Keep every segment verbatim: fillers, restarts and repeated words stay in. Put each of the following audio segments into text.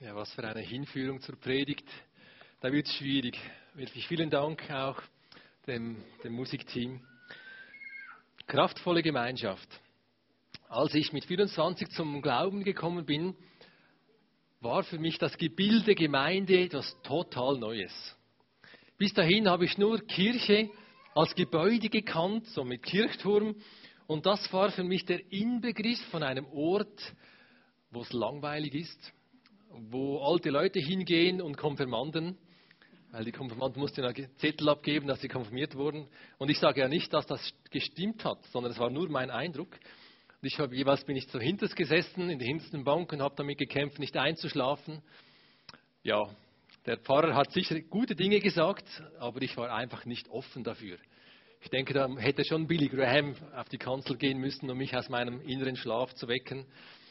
Ja, was für eine Hinführung zur Predigt. Da wird es schwierig. Wirklich vielen Dank auch dem, dem Musikteam. Kraftvolle Gemeinschaft. Als ich mit vierundzwanzig zum Glauben gekommen bin, war für mich das Gebilde Gemeinde etwas total Neues. Bis dahin habe ich nur Kirche als Gebäude gekannt, so mit Kirchturm. Und das war für mich der Inbegriff von einem Ort, wo es langweilig ist, wo alte Leute hingehen und Konfirmanden, weil die Konfirmanden mussten einen Zettel abgeben, dass sie konfirmiert wurden. Und ich sage ja nicht, dass das gestimmt hat, sondern es war nur mein Eindruck. Und ich habe jeweils bin ich so hinterst gesessen, in der hintersten Bank und habe damit gekämpft, nicht einzuschlafen. Ja, der Pfarrer hat sicher gute Dinge gesagt, aber ich war einfach nicht offen dafür. Ich denke, da hätte schon Billy Graham auf die Kanzel gehen müssen, um mich aus meinem inneren Schlaf zu wecken.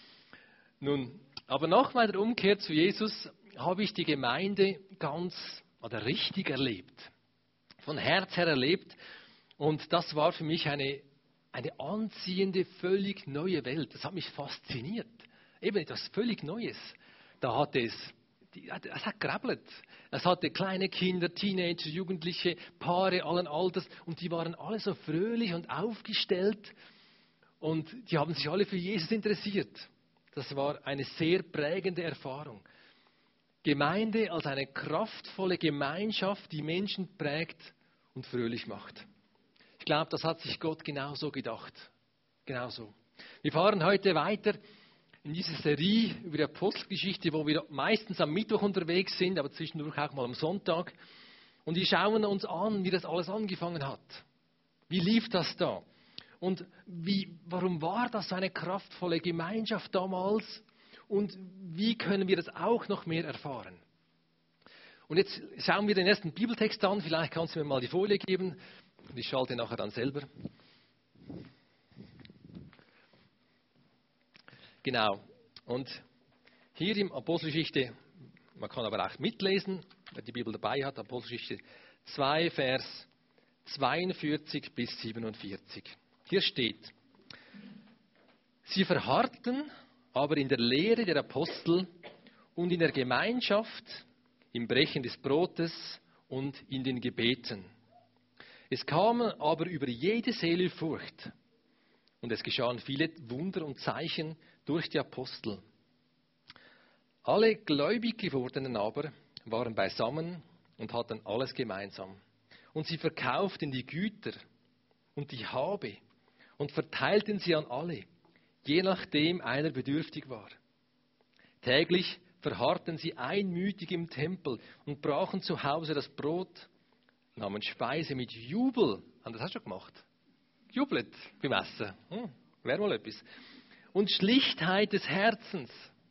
Nun, aber nach meiner Umkehr zu Jesus habe ich die Gemeinde ganz oder richtig erlebt. Von Herz her erlebt. Und das war für mich eine, eine anziehende, völlig neue Welt. Das hat mich fasziniert. Eben etwas völlig Neues. Da hatte es, es hat gerabbelt. Es hatte kleine Kinder, Teenager, Jugendliche, Paare allen Alters. Und die waren alle so fröhlich und aufgestellt. Und die haben sich alle für Jesus interessiert. Das war eine sehr prägende Erfahrung. Gemeinde als eine kraftvolle Gemeinschaft, die Menschen prägt und fröhlich macht. Ich glaube, das hat sich Gott genauso gedacht. Genauso. Wir fahren heute weiter in dieser Serie über die Apostelgeschichte, wo wir meistens am Mittwoch unterwegs sind, aber zwischendurch auch mal am Sonntag. Und wir schauen uns an, wie das alles angefangen hat. Wie lief das da? Und wie, warum war das eine kraftvolle Gemeinschaft damals? Und wie können wir das auch noch mehr erfahren? Und jetzt schauen wir den ersten Bibeltext an. Vielleicht kannst du mir mal die Folie geben. Und ich schalte nachher dann selber. Genau. Und hier im Apostelgeschichte, man kann aber auch mitlesen, wer die Bibel dabei hat, Apostelgeschichte zwei, Vers zweiundvierzig bis siebenundvierzig. Hier steht, sie verharrten aber in der Lehre der Apostel und in der Gemeinschaft, im Brechen des Brotes und in den Gebeten. Es kamen aber über jede Seele Furcht und es geschahen viele Wunder und Zeichen durch die Apostel. Alle gläubig gewordenen aber waren beisammen und hatten alles gemeinsam. Und sie verkauften die Güter und die Habe und verteilten sie an alle, je nachdem einer bedürftig war. Täglich verharrten sie einmütig im Tempel und brachen zu Hause das Brot, nahmen Speise mit Jubel. Haben das hast du schon gemacht? Jubelt beim Essen. Hm, wäre mal etwas. Und Schlichtheit des Herzens.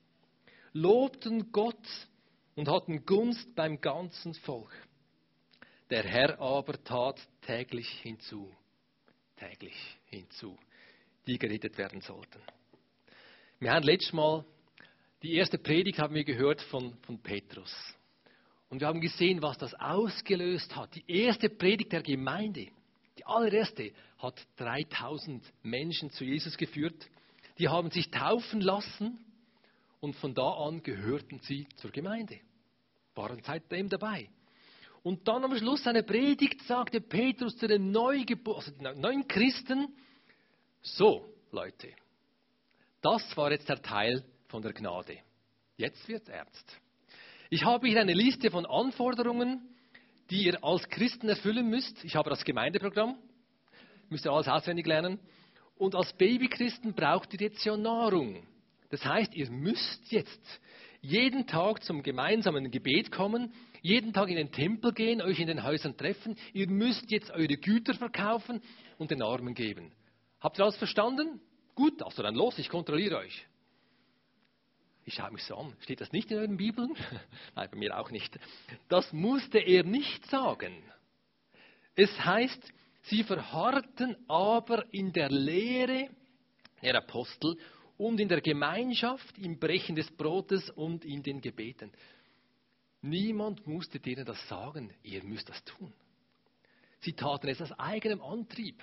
Lobten Gott und hatten Gunst beim ganzen Volk. Der Herr aber tat täglich hinzu. Täglich hinzu, die gerettet werden sollten. Wir haben letztes Mal, die erste Predigt haben wir gehört von, von Petrus. Und wir haben gesehen, was das ausgelöst hat. Die erste Predigt der Gemeinde, die allererste, hat dreitausend Menschen zu Jesus geführt. Die haben sich taufen lassen und von da an gehörten sie zur Gemeinde. Waren seitdem dabei. Und dann am Schluss seiner Predigt sagte Petrus zu den Neugebo- also den neuen Christen, so Leute, das war jetzt der Teil von der Gnade. Jetzt wird's ernst. Ich habe hier eine Liste von Anforderungen, die ihr als Christen erfüllen müsst. Ich habe das Gemeindeprogramm, müsst ihr alles auswendig lernen. Und als Babychristen braucht ihr jetzt ja Nahrung. Das heißt, ihr müsst jetzt jeden Tag zum gemeinsamen Gebet kommen, jeden Tag in den Tempel gehen, euch in den Häusern treffen. Ihr müsst jetzt eure Güter verkaufen und den Armen geben. Habt ihr alles verstanden? Gut, also dann los, ich kontrolliere euch. Ich schaue mich so an. Steht das nicht in euren Bibeln? Nein, bei mir auch nicht. Das musste er nicht sagen. Es heißt, sie verharrten aber in der Lehre der Apostel und in der Gemeinschaft, im Brechen des Brotes und in den Gebeten. Niemand musste denen das sagen, ihr müsst das tun. Sie taten es aus eigenem Antrieb.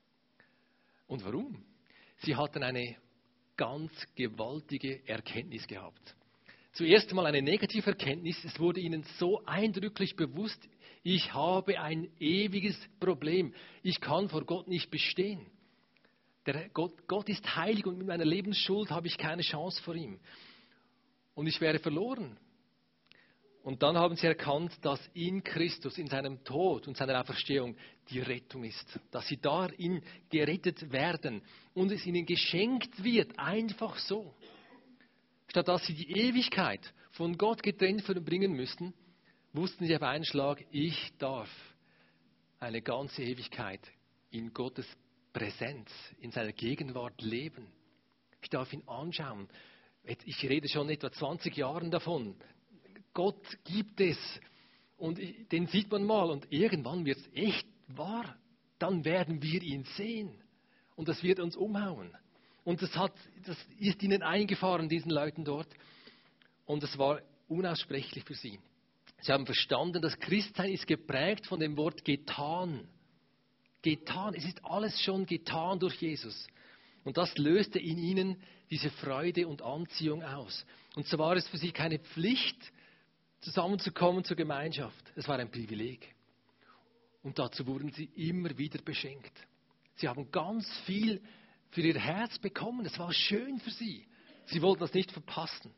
Und warum? Sie hatten eine ganz gewaltige Erkenntnis gehabt. zuerst einmal eine negative Erkenntnis. Es wurde ihnen so eindrücklich bewusst, ich habe ein ewiges Problem. Ich kann vor Gott nicht bestehen. Der Gott, Gott ist heilig und mit meiner Lebensschuld habe ich keine Chance vor ihm. Und ich wäre verloren. Und dann haben sie erkannt, dass in Christus, in seinem Tod und seiner Auferstehung die Rettung ist. Dass sie darin gerettet werden und es ihnen geschenkt wird, einfach so. Statt dass sie die Ewigkeit von Gott getrennt verbringen müssten, wussten sie auf einen Schlag, ich darf eine ganze Ewigkeit in Gottes Präsenz, in seiner Gegenwart leben. Ich darf ihn anschauen. Ich rede schon etwa zwanzig Jahre davon. Gott gibt es und den sieht man mal und irgendwann wird es echt wahr. Dann werden wir ihn sehen und das wird uns umhauen. Und das, hat, das ist ihnen eingefahren, diesen Leuten dort. Und es war unaussprechlich für sie. Sie haben verstanden, das Christsein ist geprägt von dem Wort getan. Getan, es ist alles schon getan durch Jesus. Und das löste in ihnen diese Freude und Anziehung aus. Und so war es für sie keine Pflicht, zusammenzukommen zur Gemeinschaft. Es war ein Privileg. Und dazu wurden sie immer wieder beschenkt. Sie haben ganz viel für ihr Herz bekommen. Es war schön für sie. Sie wollten das nicht verpassen.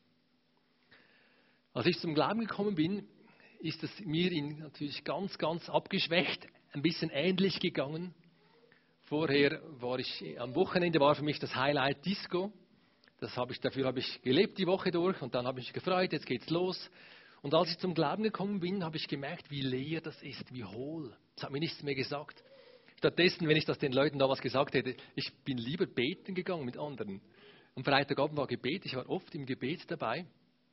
Als ich zum Glauben gekommen bin, ist es mir in natürlich ganz, ganz abgeschwächt, ein bisschen ähnlich gegangen. Vorher war ich, am Wochenende war für mich das Highlight Disco. Das habe ich, dafür habe ich gelebt die Woche durch und dann habe ich mich gefreut, jetzt geht's los. Und als ich zum Glauben gekommen bin, habe ich gemerkt, wie leer das ist, wie hohl. Das hat mir nichts mehr gesagt. Stattdessen, wenn ich das den Leuten damals gesagt hätte, ich bin lieber beten gegangen mit anderen. Am Freitagabend war Gebet, ich war oft im Gebet dabei.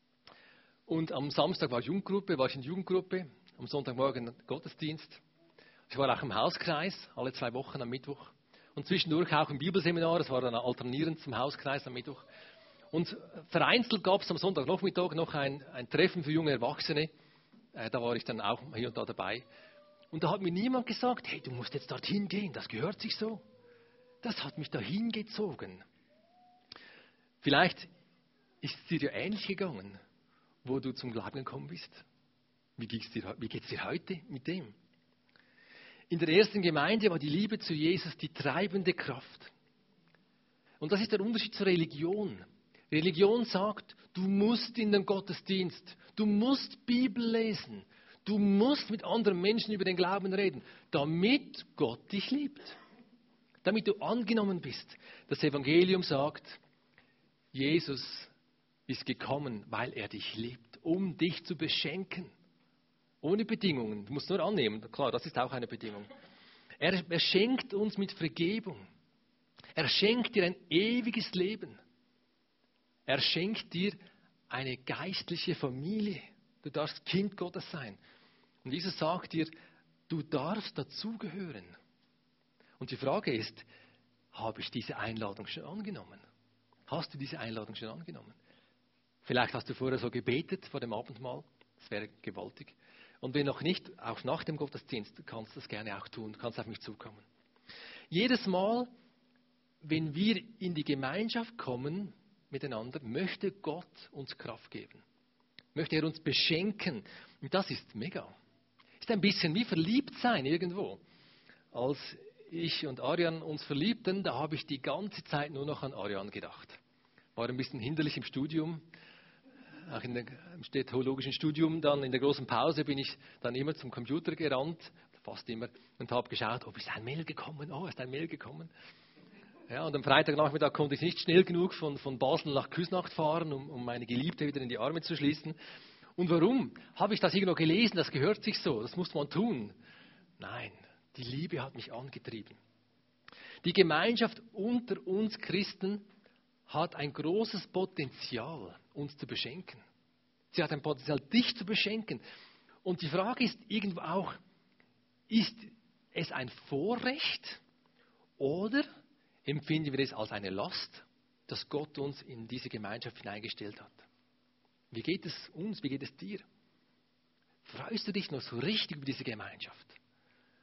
Und am Samstag war Jugendgruppe, war ich in Jugendgruppe, am Sonntagmorgen Gottesdienst. Ich war auch im Hauskreis, alle zwei Wochen am Mittwoch. Und zwischendurch auch im Bibelseminar, das war dann alternierend zum Hauskreis am Mittwoch. Und vereinzelt gab es am Sonntagnachmittag noch ein, ein Treffen für junge Erwachsene. Äh, da war ich dann auch hier und da dabei. Und da hat mir niemand gesagt, hey, du musst jetzt dorthin gehen, das gehört sich so. Das hat mich dahin gezogen. Vielleicht ist es dir ja ähnlich gegangen, wo du zum Glauben gekommen bist. Wie geht's dir, wie geht's dir heute mit dem? In der ersten Gemeinde war die Liebe zu Jesus die treibende Kraft. Und das ist der Unterschied zur Religion. Religion sagt, du musst in den Gottesdienst, du musst Bibel lesen, du musst mit anderen Menschen über den Glauben reden, damit Gott dich liebt, damit du angenommen bist. Das Evangelium sagt, Jesus ist gekommen, weil er dich liebt, um dich zu beschenken. Ohne Bedingungen, du musst nur annehmen, klar, das ist auch eine Bedingung. Er, er schenkt uns mit Vergebung. Er schenkt dir ein ewiges Leben. Er schenkt dir eine geistliche Familie. Du darfst Kind Gottes sein. Und Jesus sagt dir, du darfst dazugehören. Und die Frage ist, habe ich diese Einladung schon angenommen? Hast du diese Einladung schon angenommen? Vielleicht hast du vorher so gebetet vor dem Abendmahl. Das wäre gewaltig. Und wenn noch nicht, auch nach dem Gottesdienst, kannst du das gerne auch tun, du kannst auf mich zukommen. Jedes Mal, wenn wir in die Gemeinschaft kommen miteinander, möchte Gott uns Kraft geben. Möchte er uns beschenken. Und das ist mega. Ist ein bisschen wie verliebt sein irgendwo. Als ich und Arian uns verliebten, da habe ich die ganze Zeit nur noch an Arian gedacht. War ein bisschen hinderlich im Studium. Auch in der, im theologischen Studium, dann in der großen Pause bin ich dann immer zum Computer gerannt, fast immer, und habe geschaut, ob ist ein Mail gekommen, oh, ist ein Mail gekommen. Ja, und am Freitagnachmittag konnte ich nicht schnell genug von, von Basel nach Küsnacht fahren, um, um meine Geliebte wieder in die Arme zu schließen. Und warum? Habe ich das irgendwo gelesen, das gehört sich so, das muss man tun. Nein, die Liebe hat mich angetrieben. Die Gemeinschaft unter uns Christen hat ein großes Potenzial, uns zu beschenken. Sie hat ein Potenzial, dich zu beschenken. Und die Frage ist irgendwo auch, ist es ein Vorrecht oder empfinden wir es als eine Last, dass Gott uns in diese Gemeinschaft hineingestellt hat? Wie geht es uns, wie geht es dir? Freust du dich noch so richtig über diese Gemeinschaft?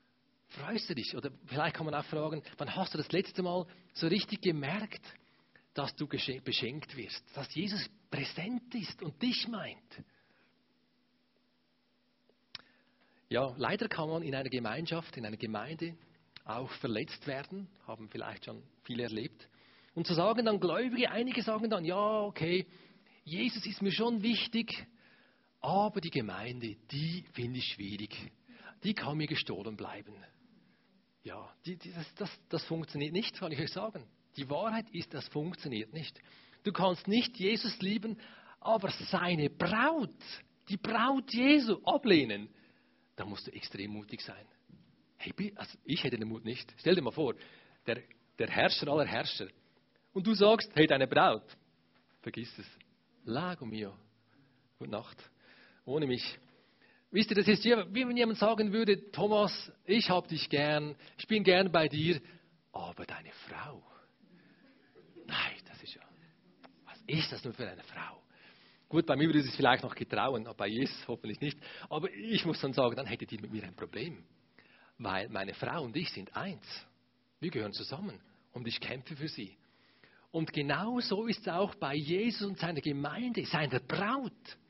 Freust du dich? Oder vielleicht kann man auch fragen, wann hast du das letzte Mal so richtig gemerkt, dass du beschenkt wirst, dass Jesus präsent ist und dich meint. Ja, leider kann man in einer Gemeinschaft, in einer Gemeinde auch verletzt werden, haben vielleicht schon viele erlebt. Und zu sagen dann Gläubige, einige sagen dann, ja, okay, Jesus ist mir schon wichtig, aber die Gemeinde, die finde ich schwierig. Die kann mir gestohlen bleiben. Ja, die, die, das, das, das funktioniert nicht, kann ich euch sagen. Die Wahrheit ist, das funktioniert nicht. Du kannst nicht Jesus lieben, aber seine Braut, die Braut Jesu, ablehnen. Da musst du extrem mutig sein. Hey, also ich hätte den Mut nicht. Stell dir mal vor, der, der Herrscher aller Herrscher. Und du sagst, hey, deine Braut, vergiss es. Lago mio. Gute Nacht. Ohne mich. Wisst ihr, das ist wie wenn jemand sagen würde, Thomas, ich hab dich gern, ich bin gern bei dir, aber deine Frau. Nein, das ist ja, was ist das nur für eine Frau? Gut, bei mir würde sie es vielleicht noch getrauen, aber bei Jesus hoffentlich nicht. Aber ich muss dann sagen, dann hättet ihr mit mir ein Problem. Weil meine Frau und ich sind eins. Wir gehören zusammen und ich kämpfe für sie. Und genau so ist es auch bei Jesus und seiner Gemeinde, seiner Braut.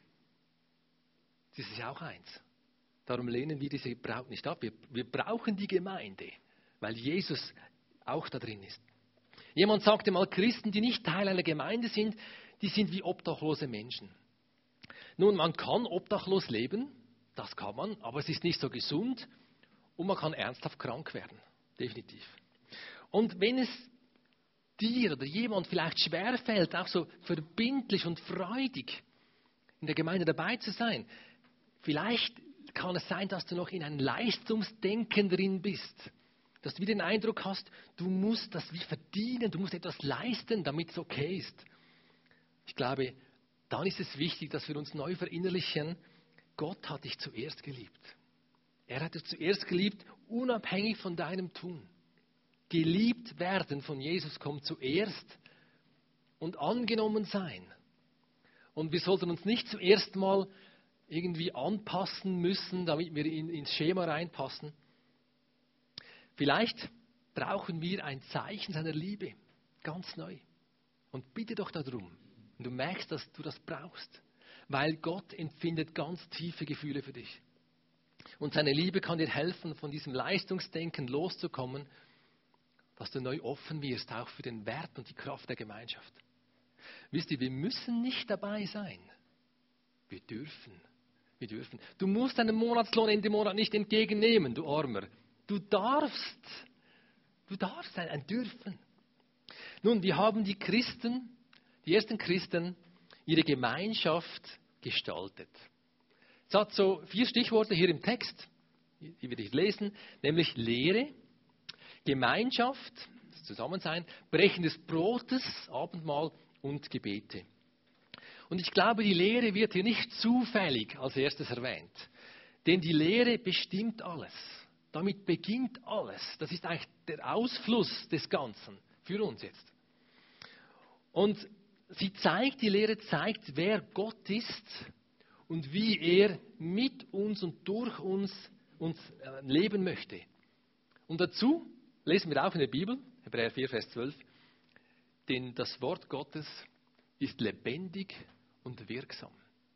Das ist ja auch eins. Darum lehnen wir diese Braut nicht ab. Wir, wir brauchen die Gemeinde, weil Jesus auch da drin ist. Jemand sagte mal, Christen, die nicht Teil einer Gemeinde sind, die sind wie obdachlose Menschen. Nun, man kann obdachlos leben, das kann man, aber es ist nicht so gesund und man kann ernsthaft krank werden, definitiv. Und wenn es dir oder jemand vielleicht schwerfällt, auch so verbindlich und freudig in der Gemeinde dabei zu sein, vielleicht kann es sein, dass du noch in einem Leistungsdenken drin bist. Dass du wieder den Eindruck hast, du musst das wie verdienen, du musst etwas leisten, damit es okay ist. Ich glaube, dann ist es wichtig, dass wir uns neu verinnerlichen, Gott hat dich zuerst geliebt. Er hat dich zuerst geliebt, unabhängig von deinem Tun. Geliebt werden von Jesus kommt zuerst und angenommen sein. Und wir sollten uns nicht zuerst mal irgendwie anpassen müssen, damit wir in, ins Schema reinpassen. Vielleicht brauchen wir ein Zeichen seiner Liebe, ganz neu. Und bitte doch darum. Und du merkst, dass du das brauchst, weil Gott empfindet ganz tiefe Gefühle für dich. Und seine Liebe kann dir helfen, von diesem Leistungsdenken loszukommen, dass du neu offen wirst, auch für den Wert und die Kraft der Gemeinschaft. Wisst ihr, wir müssen nicht dabei sein. Wir dürfen. Wir dürfen. Du musst deinen Monatslohn Ende Monat nicht entgegennehmen, du Armer. Du darfst. Du darfst sein, ein Dürfen. Nun, wie haben die Christen, die ersten Christen, ihre Gemeinschaft gestaltet? Es hat so vier Stichworte hier im Text, die wir nicht lesen, nämlich Lehre, Gemeinschaft, das Zusammensein, Brechen des Brotes, Abendmahl und Gebete. Und ich glaube, die Lehre wird hier nicht zufällig als erstes erwähnt. Denn die Lehre bestimmt alles. Damit beginnt alles. Das ist eigentlich der Ausfluss des Ganzen für uns jetzt. Und sie zeigt, die Lehre zeigt, wer Gott ist und wie er mit uns und durch uns, uns leben möchte. Und dazu lesen wir auch in der Bibel, Hebräer vier, Vers zwölf, denn das Wort Gottes ist lebendig und wirksam.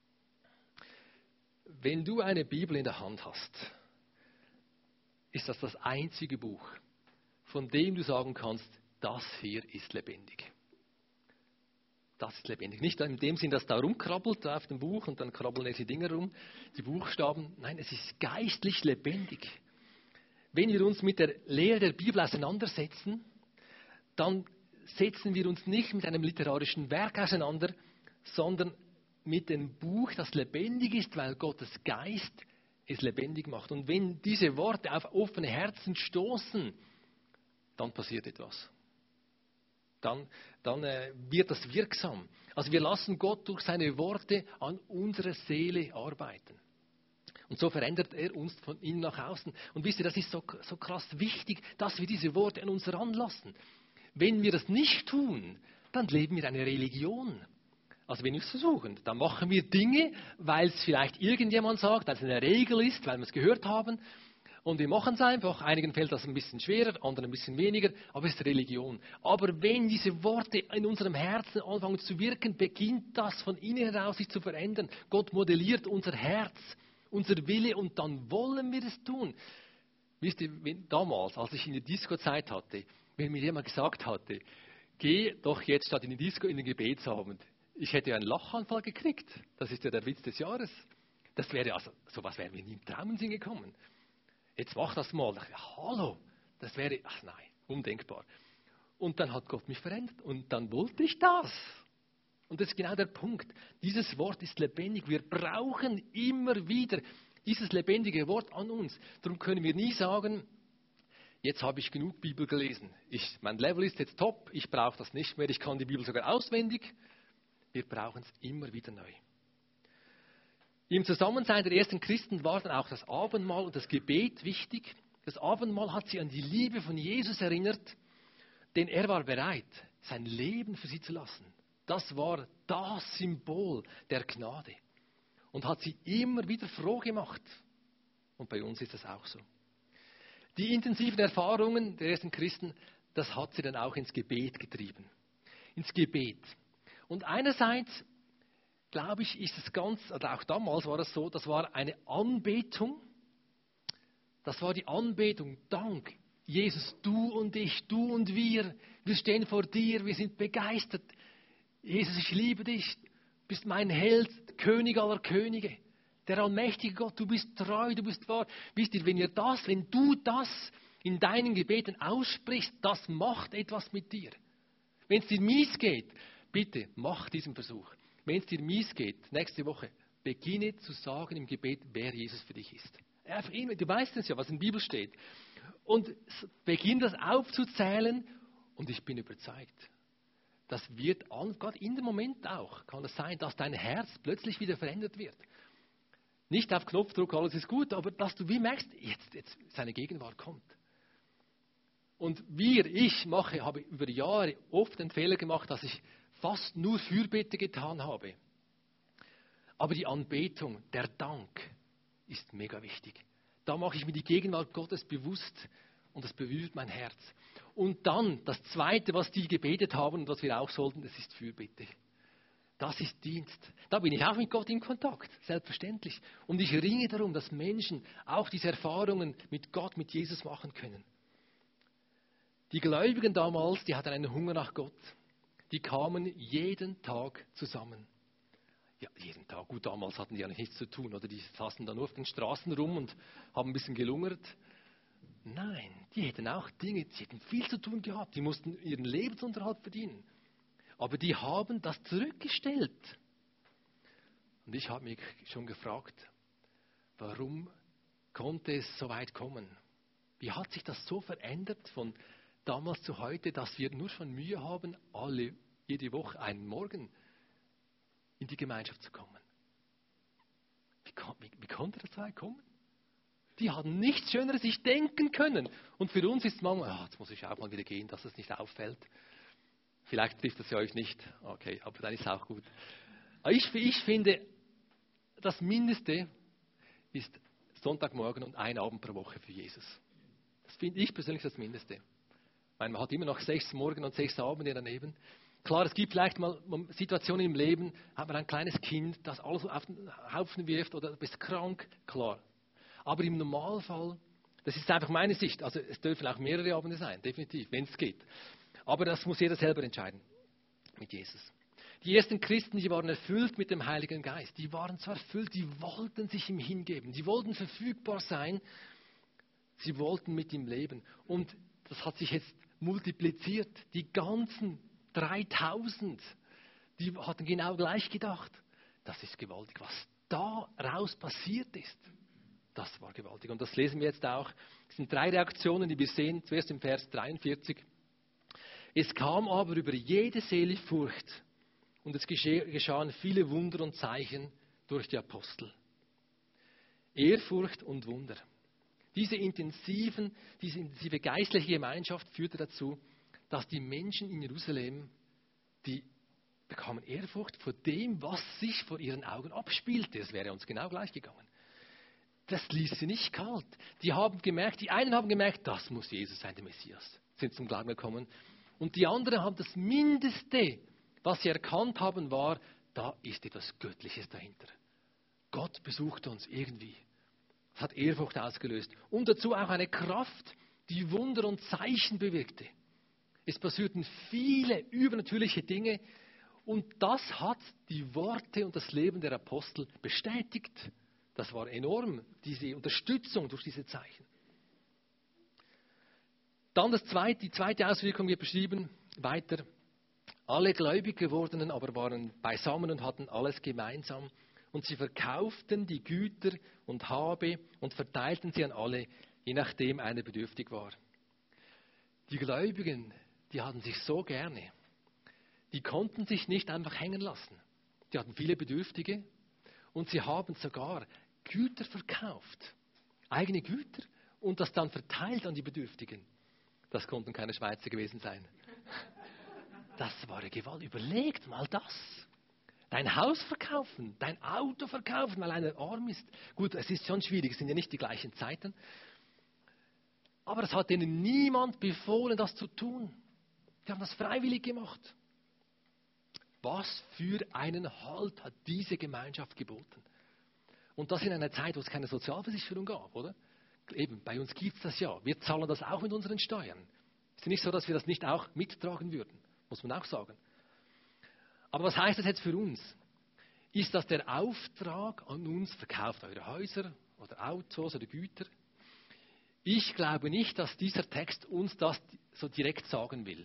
Wenn du eine Bibel in der Hand hast, ist das das einzige Buch, von dem du sagen kannst, das hier ist lebendig. Das ist lebendig. Nicht in dem Sinn, dass da rumkrabbelt da auf dem Buch und dann krabbeln die Dinger rum, die Buchstaben. Nein, es ist geistlich lebendig. Wenn wir uns mit der Lehre der Bibel auseinandersetzen, dann setzen wir uns nicht mit einem literarischen Werk auseinander, sondern mit dem Buch, das lebendig ist, weil Gottes Geist es lebendig macht. Und wenn diese Worte auf offene Herzen stoßen, dann passiert etwas. Dann, dann äh, wird das wirksam. Also wir lassen Gott durch seine Worte an unserer Seele arbeiten. Und so verändert er uns von innen nach außen. Und wisst ihr, das ist so, so krass wichtig, dass wir diese Worte an uns heranlassen. Wenn wir das nicht tun, dann leben wir eine Religion. Also wenn wir es versuchen, dann machen wir Dinge, weil es vielleicht irgendjemand sagt, weil es eine Regel ist, weil wir es gehört haben. Und wir machen es einfach. Einigen fällt das ein bisschen schwerer, anderen ein bisschen weniger, aber es ist Religion. Aber wenn diese Worte in unserem Herzen anfangen zu wirken, beginnt das von innen heraus sich zu verändern. Gott modelliert unser Herz, unser Wille und dann wollen wir es tun. Wisst ihr, wenn, damals, als ich in der Disco-Zeit hatte, wenn mir jemand gesagt hatte, geh doch jetzt statt in die Disco in den Gebetsabend, ich hätte einen Lachanfall gekriegt. Das ist ja der Witz des Jahres. Das wäre also, sowas wäre mir nie im Traum gekommen. Jetzt mach das mal. Ich dachte, hallo, das wäre, ach nein, undenkbar. Und dann hat Gott mich verändert und dann wollte ich das. Und das ist genau der Punkt. Dieses Wort ist lebendig. Wir brauchen immer wieder dieses lebendige Wort an uns. Darum können wir nie sagen, jetzt habe ich genug Bibel gelesen. Ich, mein Level ist jetzt top, ich brauche das nicht mehr, ich kann die Bibel sogar auswendig. Wir brauchen es immer wieder neu. Im Zusammensein der ersten Christen war dann auch das Abendmahl und das Gebet wichtig. Das Abendmahl hat sie an die Liebe von Jesus erinnert, denn er war bereit, sein Leben für sie zu lassen. Das war das Symbol der Gnade und hat sie immer wieder froh gemacht. Und bei uns ist das auch so. Die intensiven Erfahrungen der ersten Christen, das hat sie dann auch ins Gebet getrieben. Ins Gebet. Und einerseits, glaube ich, ist es ganz, oder auch damals war es so, das war eine Anbetung. Das war die Anbetung, Dank. Jesus, du und ich, du und wir, wir stehen vor dir, wir sind begeistert. Jesus, ich liebe dich, du bist mein Held, König aller Könige, der allmächtige Gott, du bist treu, du bist wahr. Wisst ihr, wenn ihr das, wenn du das in deinen Gebeten aussprichst, das macht etwas mit dir. Wenn es dir mies geht, bitte mach diesen Versuch. Wenn es dir mies geht, nächste Woche, beginne zu sagen im Gebet, wer Jesus für dich ist. Einfach immer, du weißt es ja, was in der Bibel steht. Und beginn das aufzuzählen und ich bin überzeugt, das wird, gerade in dem Moment auch, kann es sein, dass dein Herz plötzlich wieder verändert wird. Nicht auf Knopfdruck, alles ist gut, aber dass du wie merkst, jetzt, jetzt seine Gegenwart kommt. Und wir, ich mache, habe über Jahre oft den Fehler gemacht, dass ich fast nur Fürbitte getan habe. Aber die Anbetung, der Dank ist mega wichtig. Da mache ich mir die Gegenwart Gottes bewusst und das berührt mein Herz. Und dann das Zweite, was die gebetet haben und was wir auch sollten, das ist Fürbitte. Das ist Dienst. Da bin ich auch mit Gott in Kontakt, selbstverständlich. Und ich ringe darum, dass Menschen auch diese Erfahrungen mit Gott, mit Jesus machen können. Die Gläubigen damals, die hatten einen Hunger nach Gott. Die kamen jeden Tag zusammen. Ja, jeden Tag. Gut, damals hatten die ja nichts zu tun. Oder die saßen dann nur auf den Straßen rum und haben ein bisschen gelungert. Nein, die hätten auch Dinge, sie hätten viel zu tun gehabt. Die mussten ihren Lebensunterhalt verdienen. Aber die haben das zurückgestellt. Und ich habe mich schon gefragt, warum konnte es so weit kommen? Wie hat sich das so verändert von damals zu heute, dass wir nur schon Mühe haben, alle, jede Woche einen Morgen in die Gemeinschaft zu kommen? Wie, wie, wie konnte das so weit kommen? Die hatten nichts Schöneres sich denken können. Und für uns ist es manchmal, ah, jetzt muss ich auch mal wieder gehen, dass es nicht auffällt. Vielleicht trifft das ja euch nicht. Okay, aber dann ist es auch gut. Aber ich, ich finde, das Mindeste ist Sonntagmorgen und ein Abend pro Woche für Jesus. Das finde ich persönlich das Mindeste. Ich meine, man hat immer noch sechs Morgen und sechs Abende daneben. Klar, es gibt vielleicht mal Situationen im Leben, hat man ein kleines Kind, das alles auf den Haufen wirft oder du bist krank, klar. Aber im Normalfall, das ist einfach meine Sicht, also es dürfen auch mehrere Abende sein, definitiv, wenn es geht. Aber das muss jeder selber entscheiden mit Jesus. Die ersten Christen, die waren erfüllt mit dem Heiligen Geist. Die waren so erfüllt, die wollten sich ihm hingeben. Die wollten verfügbar sein. Sie wollten mit ihm leben. Und das hat sich jetzt multipliziert. Die ganzen dreitausend, die hatten genau gleich gedacht. Das ist gewaltig. Was daraus passiert ist, das war gewaltig. Und das lesen wir jetzt auch. Es sind drei Reaktionen, die wir sehen. Zuerst im Vers dreiundvierzig. Es kam aber über jede Seele Furcht und es geschahen viele Wunder und Zeichen durch die Apostel. Ehrfurcht und Wunder. Diese, intensiven, diese intensive geistliche Gemeinschaft führte dazu, dass die Menschen in Jerusalem, die bekamen Ehrfurcht vor dem, was sich vor ihren Augen abspielte. Es wäre uns genau gleich gegangen. das ließ sie nicht kalt. Die haben gemerkt, die einen haben gemerkt, das muss Jesus sein, der Messias, sind zum Glauben gekommen. Und die anderen haben das Mindeste, was sie erkannt haben, war, da ist etwas Göttliches dahinter. Gott besucht uns irgendwie. Das hat Ehrfurcht ausgelöst. Und dazu auch eine Kraft, die Wunder und Zeichen bewirkte. Es passierten viele übernatürliche Dinge und das hat die Worte und das Leben der Apostel bestätigt. Das war enorm, diese Unterstützung durch diese Zeichen. Dann das zweite, die zweite Auswirkung wird beschrieben, weiter. Alle gläubig gewordenen aber waren beisammen und hatten alles gemeinsam. Und sie verkauften die Güter und Habe und verteilten sie an alle, je nachdem einer bedürftig war. Die Gläubigen, die hatten sich so gerne. Die konnten sich nicht einfach hängen lassen. Die hatten viele Bedürftige und sie haben sogar Güter verkauft. Eigene Güter und das dann verteilt an die Bedürftigen. Das konnten keine Schweizer gewesen sein. Das war eine Gewalt. Überlegt mal das. Dein Haus verkaufen, dein Auto verkaufen, weil einer arm ist. Gut, es ist schon schwierig, es sind ja nicht die gleichen Zeiten. Aber es hat ihnen niemand befohlen, das zu tun. Die haben das freiwillig gemacht. Was für einen Halt hat diese Gemeinschaft geboten? Und das in einer Zeit, wo es keine Sozialversicherung gab, oder? Eben, bei uns gibt es das ja. Wir zahlen das auch mit unseren Steuern. Es ist nicht so, dass wir das nicht auch mittragen würden, muss man auch sagen. Aber was heißt das jetzt für uns? Ist das der Auftrag an uns, verkauft eure Häuser oder Autos oder Güter? Ich glaube nicht, dass dieser Text uns das so direkt sagen will.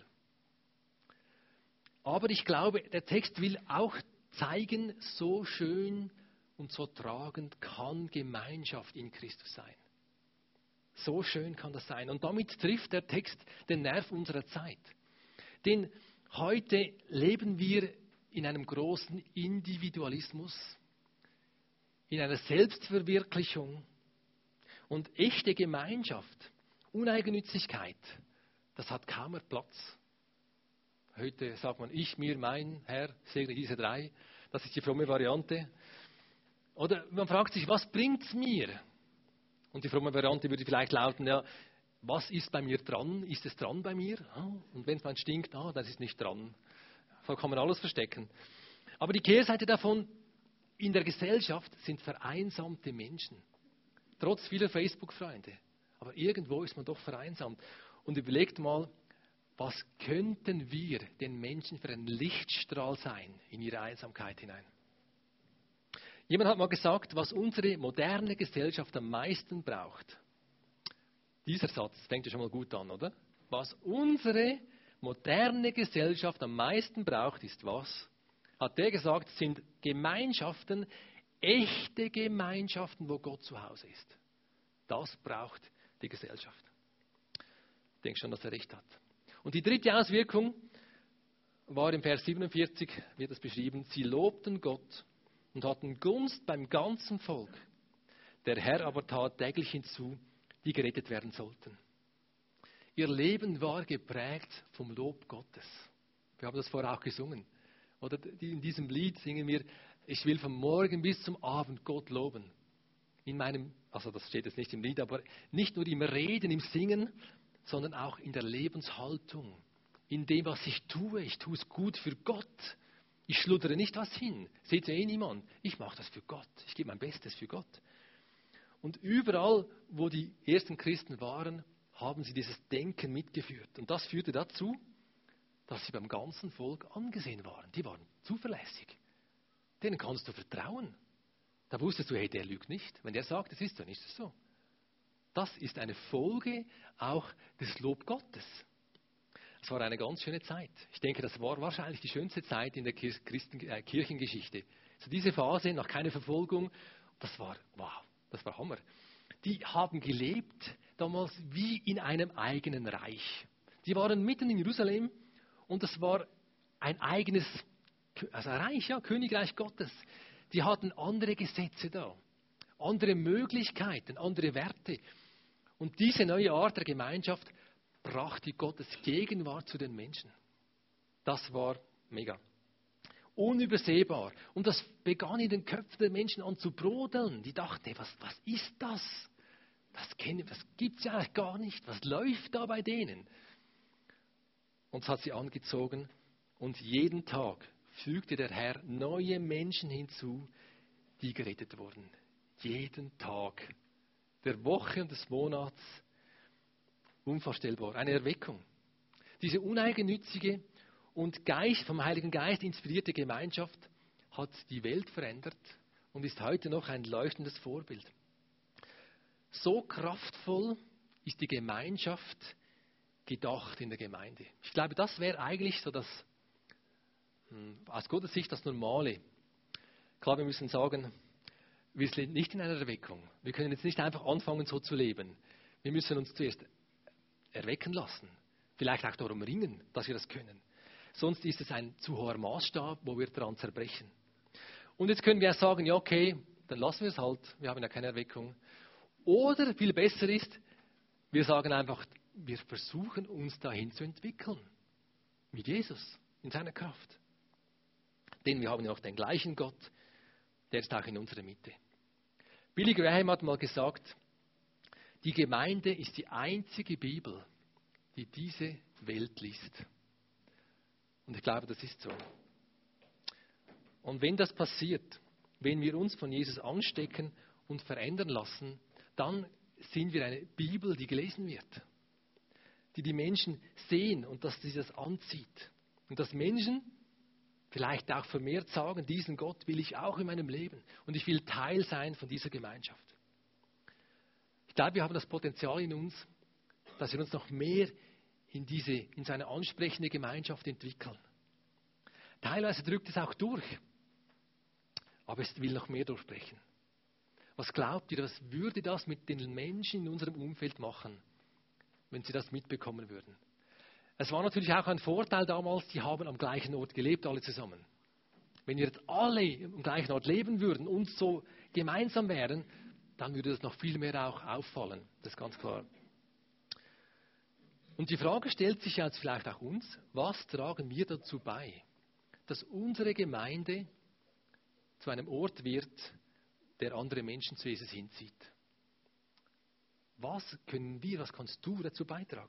Aber ich glaube, der Text will auch zeigen, so schön und so tragend kann Gemeinschaft in Christus sein. So schön kann das sein. Und damit trifft der Text den Nerv unserer Zeit. Denn heute leben wir in einem großen Individualismus, in einer Selbstverwirklichung und echte Gemeinschaft, Uneigennützigkeit, das hat kaum mehr Platz. Heute sagt man, ich, mir, mein, Herr, segne diese drei. Das ist die fromme Variante. Oder man fragt sich, was bringt es mir? Und die fromme Variante würde vielleicht lauten, ja, was ist bei mir dran? Ist es dran bei mir? Und wenn es mal stinkt, ah, das ist nicht dran. Da kann man alles verstecken. Aber die Kehrseite davon, in der Gesellschaft sind vereinsamte Menschen. Trotz vieler Facebook-Freunde. Aber irgendwo ist man doch vereinsamt. Und überlegt mal, was könnten wir den Menschen für ein Lichtstrahl sein in ihre Einsamkeit hinein? Jemand hat mal gesagt, was unsere moderne Gesellschaft am meisten braucht. Dieser Satz fängt ja schon mal gut an, oder? Was unsere moderne Gesellschaft am meisten braucht, ist was? Hat der gesagt, sind Gemeinschaften, echte Gemeinschaften, wo Gott zu Hause ist. Das braucht die Gesellschaft. Ich denke schon, dass er recht hat. Und die dritte Auswirkung war im Vers siebenundvierzig, wird das beschrieben, sie lobten Gott und hatten Gunst beim ganzen Volk. Der Herr aber tat täglich hinzu, die gerettet werden sollten. Ihr Leben war geprägt vom Lob Gottes. Wir haben das vorher auch gesungen. Oder in diesem Lied singen wir, ich will vom Morgen bis zum Abend Gott loben. In meinem, also das steht jetzt nicht im Lied, aber nicht nur im Reden, im Singen, sondern auch in der Lebenshaltung. In dem, was ich tue. Ich tue es gut für Gott. Ich schludere nicht was hin. Seht ihr eh niemand. Ich mache das für Gott. Ich gebe mein Bestes für Gott. Und überall, wo die ersten Christen waren, haben sie dieses Denken mitgeführt. Und das führte dazu, dass sie beim ganzen Volk angesehen waren. Die waren zuverlässig. Denen kannst du vertrauen. Da wusstest du, hey, der lügt nicht. Wenn der sagt, es ist so, ist es so. Das ist eine Folge auch des Lob Gottes. Es war eine ganz schöne Zeit. Ich denke, das war wahrscheinlich die schönste Zeit in der Christen, äh, Kirchengeschichte. So diese Phase nach keiner Verfolgung, das war, wow, das war Hammer. Die haben gelebt damals wie in einem eigenen Reich. Die waren mitten in Jerusalem und das war ein eigenes, also ein Reich, ja, Königreich Gottes. Die hatten andere Gesetze da, andere Möglichkeiten, andere Werte. Und diese neue Art der Gemeinschaft brachte Gottes Gegenwart zu den Menschen. Das war mega. unübersehbar. Und das begann in den Köpfen der Menschen an zu brodeln. Die dachten, hey, was, was ist das? Das, kennen, das gibt es ja eigentlich gar nicht. Was läuft da bei denen? Und es hat sie angezogen. Und jeden Tag fügte der Herr neue Menschen hinzu, die gerettet wurden. Jeden Tag der Woche und des Monats. Unvorstellbar. Eine Erweckung. Diese uneigennützige und Geist, vom Heiligen Geist inspirierte Gemeinschaft hat die Welt verändert und ist heute noch ein leuchtendes Vorbild. So kraftvoll ist die Gemeinschaft gedacht in der Gemeinde. Ich glaube, das wäre eigentlich so das, aus Gottes Sicht das Normale. Klar, wir müssen sagen, wir sind nicht in einer Erweckung. Wir können jetzt nicht einfach anfangen, so zu leben. Wir müssen uns zuerst erwecken lassen. Vielleicht auch darum ringen, dass wir das können. Sonst ist es ein zu hoher Maßstab, wo wir daran zerbrechen. Und jetzt können wir auch sagen, ja okay, dann lassen wir es halt. Wir haben ja keine Erweckung. Oder viel besser ist, wir sagen einfach, wir versuchen uns dahin zu entwickeln. Mit Jesus, in seiner Kraft. Denn wir haben ja auch den gleichen Gott, der ist auch in unserer Mitte. Billy Graham hat mal gesagt, die Gemeinde ist die einzige Bibel, die diese Welt liest. Und ich glaube, das ist so. Und wenn das passiert, wenn wir uns von Jesus anstecken und verändern lassen, dann sind wir eine Bibel, die gelesen wird. Die die Menschen sehen und dass sie das anzieht. Und dass Menschen vielleicht auch vermehrt sagen, diesen Gott will ich auch in meinem Leben. Und ich will Teil sein von dieser Gemeinschaft. Ich glaube, wir haben das Potenzial in uns, dass wir uns noch mehr in, diese, in so eine ansprechende Gemeinschaft entwickeln. Teilweise drückt es auch durch, aber es will noch mehr durchbrechen. Was glaubt ihr, was würde das mit den Menschen in unserem Umfeld machen, wenn sie das mitbekommen würden? Es war natürlich auch ein Vorteil damals, die haben am gleichen Ort gelebt, alle zusammen. Wenn wir jetzt alle am gleichen Ort leben würden und so gemeinsam wären, dann würde das noch viel mehr auch auffallen. Das ist ganz klar. Und die Frage stellt sich jetzt vielleicht auch uns, was tragen wir dazu bei, dass unsere Gemeinde zu einem Ort wird, der andere Menschen zu Jesus hinzieht? Was können wir, was kannst du dazu beitragen?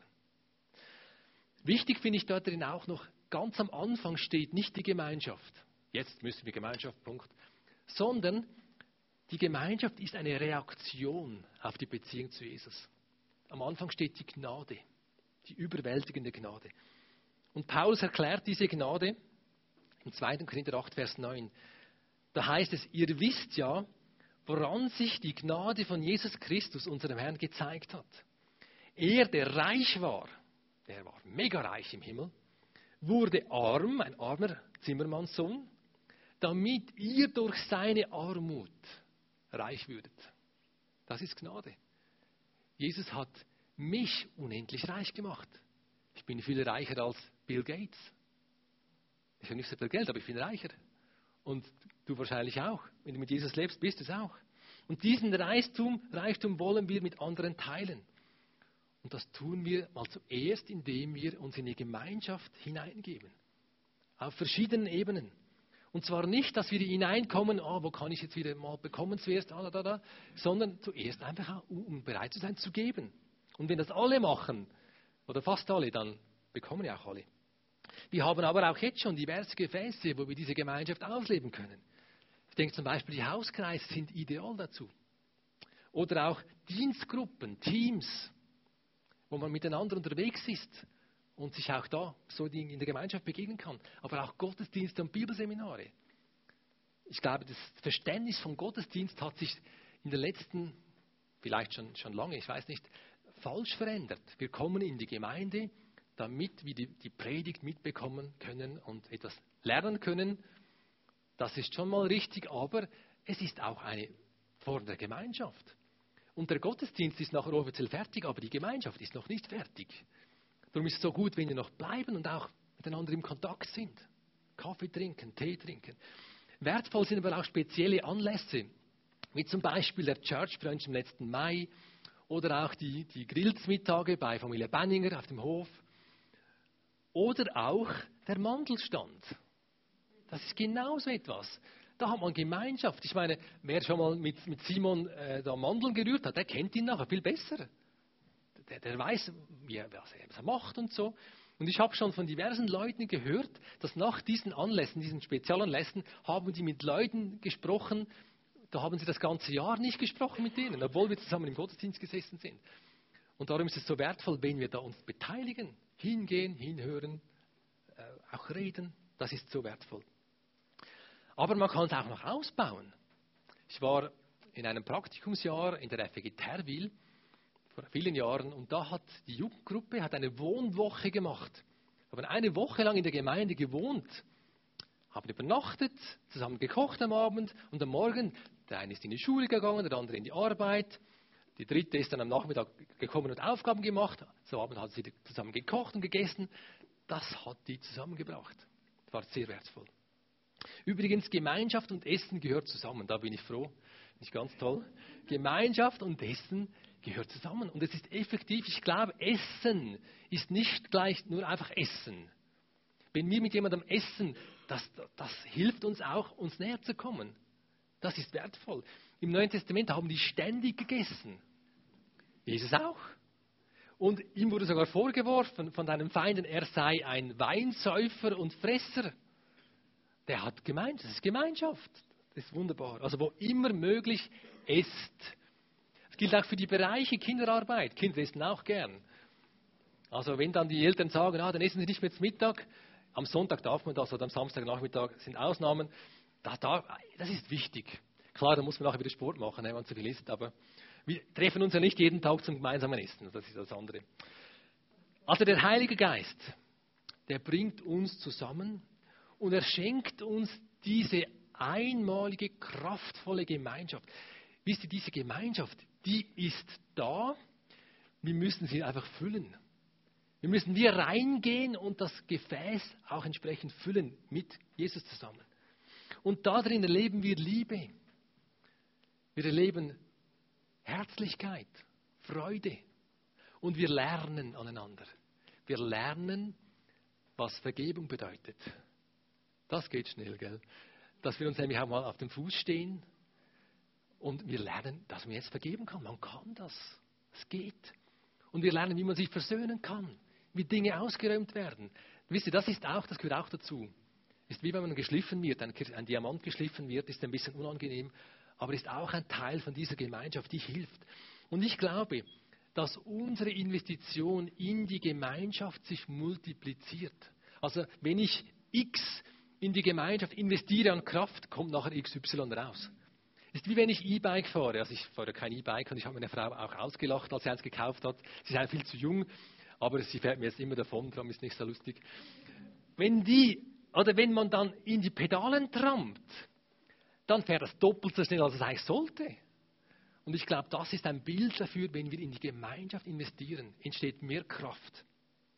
Wichtig finde ich da drin auch noch, ganz am Anfang steht nicht die Gemeinschaft. Jetzt müssen wir Gemeinschaft, Punkt. Sondern die Gemeinschaft ist eine Reaktion auf die Beziehung zu Jesus. Am Anfang steht die Gnade, die überwältigende Gnade. Und Paulus erklärt diese Gnade im zweiten Korinther acht, Vers neun. Da heißt es, ihr wisst ja, woran sich die Gnade von Jesus Christus, unserem Herrn, gezeigt hat. Er, der reich war, der war mega reich im Himmel, wurde arm, ein armer Zimmermannssohn, damit ihr durch seine Armut reich würdet. Das ist Gnade. Jesus hat mich unendlich reich gemacht. Ich bin viel reicher als Bill Gates. Ich habe nicht so viel Geld, aber ich bin reicher. Und du wahrscheinlich auch. Wenn du mit Jesus lebst, bist du es auch. Und diesen Reichtum, Reichtum wollen wir mit anderen teilen. Und das tun wir mal zuerst, indem wir uns in die Gemeinschaft hineingeben. Auf verschiedenen Ebenen. Und zwar nicht, dass wir hineinkommen, ah, wo kann ich jetzt wieder mal bekommen zuerst, ah, da, da, da, sondern zuerst einfach, um bereit zu sein, zu geben. Und wenn das alle machen, oder fast alle, dann bekommen ja auch alle. Wir haben aber auch jetzt schon diverse Gefäße, wo wir diese Gemeinschaft ausleben können. Ich denke zum Beispiel, die Hauskreise sind ideal dazu. Oder auch Dienstgruppen, Teams, wo man miteinander unterwegs ist und sich auch da so in der Gemeinschaft begegnen kann. Aber auch Gottesdienste und Bibelseminare. Ich glaube, das Verständnis von Gottesdienst hat sich in den letzten, vielleicht schon, schon lange, ich weiß nicht, falsch verändert. Wir kommen in die Gemeinde, damit wir die, die Predigt mitbekommen können und etwas lernen können. Das ist schon mal richtig, aber es ist auch eine Form der Gemeinschaft. Und der Gottesdienst ist nachher offiziell fertig, aber die Gemeinschaft ist noch nicht fertig. Darum ist es so gut, wenn wir noch bleiben und auch miteinander im Kontakt sind. Kaffee trinken, Tee trinken. Wertvoll sind aber auch spezielle Anlässe, wie zum Beispiel der Church Brunch im letzten Mai oder auch die, die Grillsmittage bei Familie Benninger auf dem Hof oder auch der Mandelstand. das ist genauso etwas. Da hat man Gemeinschaft. Ich meine, wer schon mal mit, mit Simon äh, da Mandeln gerührt hat, der kennt ihn nachher viel besser. Der, der weiß, wie er, was er macht und so. Und ich habe schon von diversen Leuten gehört, dass nach diesen Anlässen, diesen Spezialanlässen, haben die mit Leuten gesprochen, da haben sie das ganze Jahr nicht gesprochen mit denen, obwohl wir zusammen im Gottesdienst gesessen sind. Und darum ist es so wertvoll, wenn wir da uns beteiligen, hingehen, hinhören, äh, auch reden. Das ist so wertvoll. Aber man kann es auch noch ausbauen. Ich war in einem Praktikumsjahr in der F E G Terwil vor vielen Jahren und da hat die Jugendgruppe hat eine Wohnwoche gemacht. Wir haben eine Woche lang in der Gemeinde gewohnt, haben übernachtet, zusammen gekocht am Abend und am Morgen, der eine ist in die Schule gegangen, der andere in die Arbeit, die dritte ist dann am Nachmittag gekommen und Aufgaben gemacht, so Abend hat sie zusammen gekocht und gegessen. Das hat die zusammengebracht. Das war sehr wertvoll. Übrigens, Gemeinschaft und Essen gehört zusammen. Da bin ich froh. Nicht ganz toll. Gemeinschaft und Essen gehört zusammen. Und es ist effektiv, ich glaube, Essen ist nicht gleich nur einfach Essen. Wenn wir mit jemandem essen, das, das hilft uns auch, uns näher zu kommen. Das ist wertvoll. Im Neuen Testament haben die ständig gegessen. Jesus auch. Und ihm wurde sogar vorgeworfen von deinen Feinden, er sei ein Weinsäufer und Fresser. Der hat gemeint, das ist Gemeinschaft. Das ist wunderbar. Also wo immer möglich, esst. Das gilt auch für die Bereiche Kinderarbeit. Kinder essen auch gern. Also wenn dann die Eltern sagen, ah, dann essen sie nicht mehr zum Mittag. Am Sonntag darf man das oder am Samstagnachmittag sind Ausnahmen. Das, das ist wichtig. Klar, da muss man nachher wieder Sport machen, wenn man zu viel isst. Aber wir treffen uns ja nicht jeden Tag zum gemeinsamen Essen. Das ist das andere. Also der Heilige Geist, der bringt uns zusammen. Und er schenkt uns diese einmalige, kraftvolle Gemeinschaft. Wisst ihr, diese Gemeinschaft, die ist da. Wir müssen sie einfach füllen. Wir müssen wir reingehen und das Gefäß auch entsprechend füllen mit Jesus zusammen. Und darin erleben wir Liebe. Wir erleben Herzlichkeit, Freude. Und wir lernen aneinander. Wir lernen, was Vergebung bedeutet. Das geht schnell, gell? Dass wir uns nämlich auch mal auf dem Fuß stehen und wir lernen, dass man jetzt vergeben kann. Man kann das. Es geht. Und wir lernen, wie man sich versöhnen kann, wie Dinge ausgeräumt werden. Wisst ihr, das ist auch, das gehört auch dazu. Ist wie wenn man geschliffen wird, ein, ein Diamant geschliffen wird, ist ein bisschen unangenehm, aber ist auch ein Teil von dieser Gemeinschaft, die hilft. Und ich glaube, dass unsere Investition in die Gemeinschaft sich multipliziert. Also wenn ich X in die Gemeinschaft investiere an Kraft, kommt nachher X Y raus. Ist wie wenn ich E-Bike fahre. Also ich fahre kein E-Bike und ich habe meine Frau auch ausgelacht, als sie eins gekauft hat. Sie ist halt viel zu jung, aber sie fährt mir jetzt immer davon, darum ist nicht so lustig. Wenn die, oder wenn man dann in die Pedalen trampt, dann fährt das doppelt so schnell, als es eigentlich sollte. Und ich glaube, das ist ein Bild dafür, wenn wir in die Gemeinschaft investieren, entsteht mehr Kraft.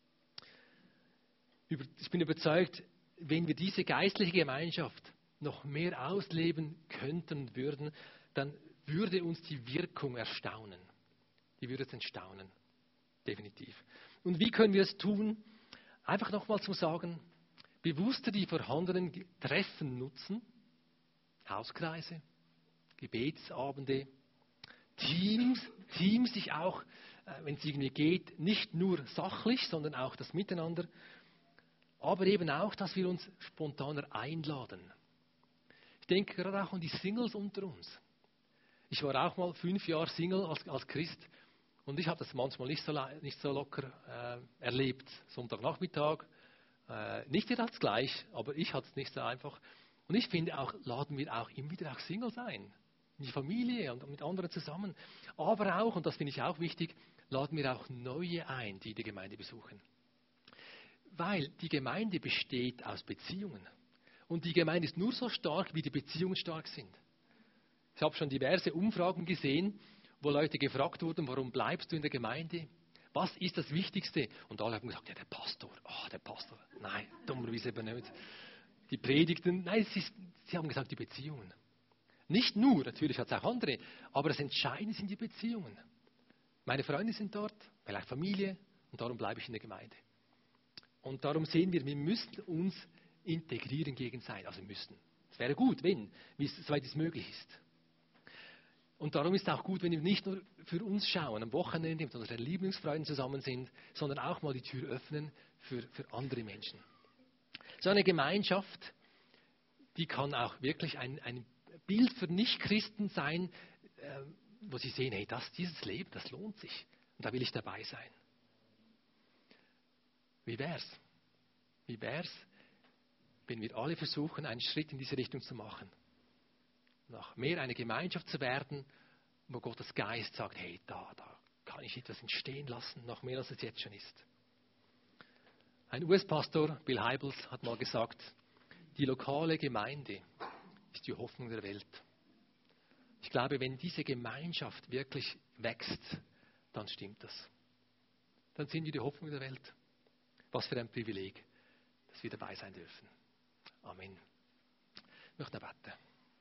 Ich bin überzeugt, wenn wir diese geistliche Gemeinschaft noch mehr ausleben könnten und würden, dann würde uns die Wirkung erstaunen. Die würde uns erstaunen. Definitiv. Und wie können wir es tun? Einfach nochmal zum Sagen, bewusster die vorhandenen Treffen nutzen, Hauskreise, Gebetsabende, Teams, Teams sich auch, wenn es irgendwie geht, nicht nur sachlich, sondern auch das Miteinander, aber eben auch, dass wir uns spontaner einladen. Ich denke gerade auch an die Singles unter uns. Ich war auch mal fünf Jahre Single als, als Christ und ich habe das manchmal nicht so, nicht so locker äh, erlebt. Sonntagnachmittag, äh, nicht jeder hat es gleich, aber ich hatte es nicht so einfach. Und ich finde auch, laden wir auch immer wieder auch Singles ein. In die Familie und mit anderen zusammen. Aber auch, und das finde ich auch wichtig, laden wir auch Neue ein, die die Gemeinde besuchen. Weil die Gemeinde besteht aus Beziehungen. Und die Gemeinde ist nur so stark, wie die Beziehungen stark sind. Ich habe schon diverse Umfragen gesehen, wo Leute gefragt wurden, warum bleibst du in der Gemeinde? Was ist das Wichtigste? Und alle haben gesagt, ja, der Pastor. Oh, der Pastor. Nein, dummerweise eben nicht. Die Predigten, nein, sie, sie haben gesagt, die Beziehungen. Nicht nur, natürlich hat es auch andere, aber das Entscheidende sind die Beziehungen. Meine Freunde sind dort, vielleicht Familie, und darum bleibe ich in der Gemeinde. Und darum sehen wir, wir müssen uns integrieren gegenseitig, also müssen. Es wäre gut, wenn, wie es, soweit es möglich ist. Und darum ist es auch gut, wenn wir nicht nur für uns schauen, am Wochenende mit unseren Lieblingsfreunden zusammen sind, sondern auch mal die Tür öffnen für, für andere Menschen. So eine Gemeinschaft, die kann auch wirklich ein, ein Bild für Nichtchristen sein, äh, wo sie sehen, hey, das, dieses Leben, das lohnt sich. Und da will ich dabei sein. Wie wär's? Wie wär's, wenn wir alle versuchen, einen Schritt in diese Richtung zu machen? Nach mehr eine Gemeinschaft zu werden, wo Gottes Geist sagt, hey, da, da kann ich etwas entstehen lassen, noch mehr als es jetzt schon ist. Ein U S-Pastor, Bill Hybels, hat mal gesagt, die lokale Gemeinde ist die Hoffnung der Welt. Ich glaube, wenn diese Gemeinschaft wirklich wächst, dann stimmt das. Dann sind wir die Hoffnung der Welt. Was für ein Privileg, dass wir dabei sein dürfen. Amen. Ich möchte beten.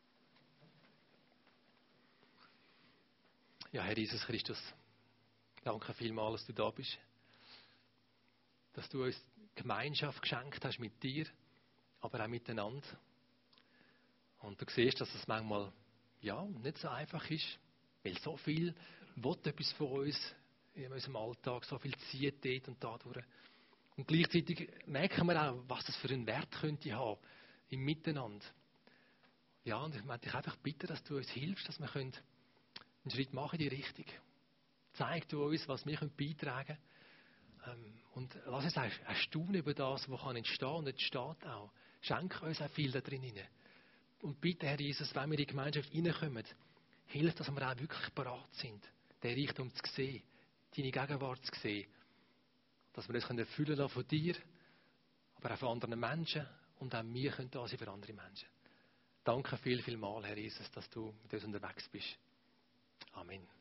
Ja, Herr Jesus Christus, danke vielmals, dass du da bist. Dass du uns Gemeinschaft geschenkt hast mit dir, aber auch miteinander. Und du siehst, dass es manchmal ja, nicht so einfach ist, weil so viel will etwas von uns in unserem Alltag, so viel zieht dort und da durch. Und gleichzeitig merken wir auch, was das für einen Wert könnte haben im Miteinander. Ja, und ich möchte dich einfach bitten, dass du uns hilfst, dass wir einen Schritt machen in die Richtung. Zeig du uns, was wir beitragen können. Und lass uns auch erstaunen über das, was entstehen kann und entsteht auch. Schenk uns auch viel da drin. Und bitte, Herr Jesus, wenn wir in die Gemeinschaft reinkommen, hilf, dass wir auch wirklich bereit sind, den Reichtum zu sehen, deine Gegenwart zu sehen. Dass wir uns erfüllen lassen von dir, aber auch von anderen Menschen und auch wir können da sein für andere Menschen. Danke viel, viel mal, Herr Jesus, dass du mit uns unterwegs bist. Amen.